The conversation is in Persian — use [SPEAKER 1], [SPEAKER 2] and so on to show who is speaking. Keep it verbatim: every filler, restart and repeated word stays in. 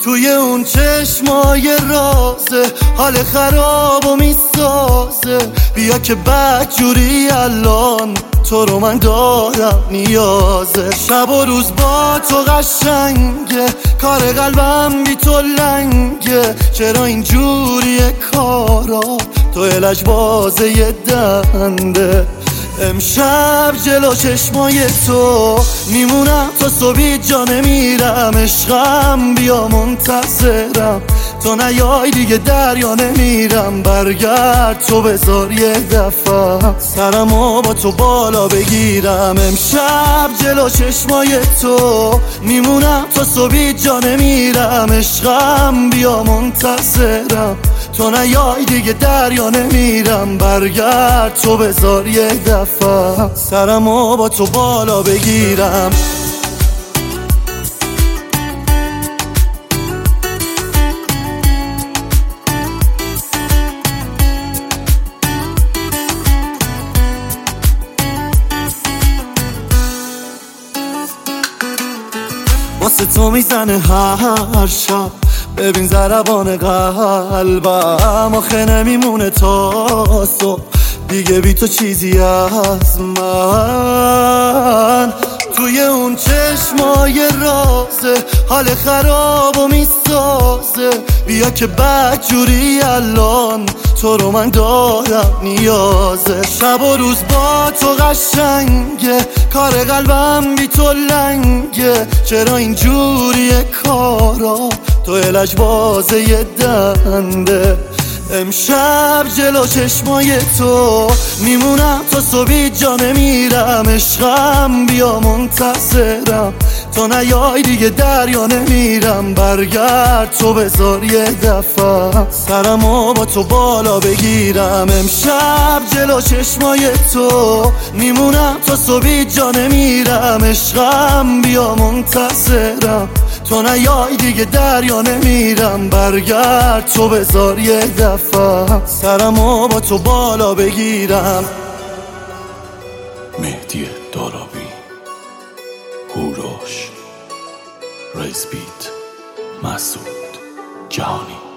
[SPEAKER 1] توی اون چشمای رازه حال خراب و میسازه. بیا که بدجوری الان تو رو من دارم نیازه. شب و روز با تو قشنگه، کار قلبم بی تو لنگه. چرا اینجوریه کارا، تو الج بازه یه دنده. امشب جلو چشمای تو میمونم تا صبحی جا نمیرم. عشقم بیا منتظرم، تو نیای دیگه دریا نمیرم. برگرد تو بذار یه دفعه سرمو با تو بالا بگیرم. امشب جلو چشمای تو میمونم تا صبحی جا نمیرم. عشقم بیا منتظرم، تو نیای دیگه دریا نمیرم. برگرد تو بذار یه دفعه سرمو با تو بالا بگیرم. واسه تو میزنه هر شب، ببین ضربان قلبم. آخه نمیمونه تا صبح دیگه بی تو چیزی از من. توی اون چشمای رازه حال خراب و میسازه. بیا که بدجوری الان تو رو من دارم نیازه. شب و روز با تو قشنگه، کار قلبم بی تو لنگه. چرا اینجوریه کارا، تو الج بازه یه دنده. امشب جلو چشمای تو میمونم تا صبحی جا نمیرم. عشقم بیا منتظرم، تو نیای دیگه دریا نمیرم. برگرد تو بذار یه دفعه سرمو با تو بالا بگیرم. امشب جلو چشمای تو میمونم تا صبحی جا نمیرم. عشقم بیا منتظرم، تو نیای دیگه دریا نمیرم. برگرد تو بذار یه دفعه سرمو با تو بالا بگیرم.
[SPEAKER 2] مهدی دارابی، هوروش، ریز بیت، مسعود جهانی.